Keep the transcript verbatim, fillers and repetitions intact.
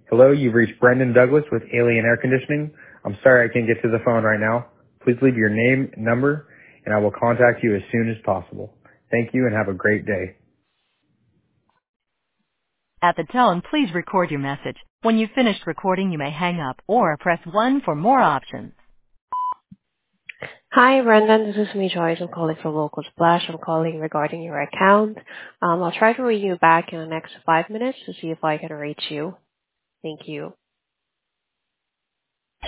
Hello, you've reached Brendan Douglas with Alien Air Conditioning. I'm sorry I can't get to the phone right now. Please leave your name, number, and I will contact you as soon as possible. Thank you and have a great day. At the tone, please record your message. When you've finished recording, you may hang up or press one for more options. Hi, Brendan. This is me, Joyce. I'm calling from Local Splash. I'm calling regarding your account. Um, I'll try to ring you back in the next five minutes to see if I can reach you. Thank you.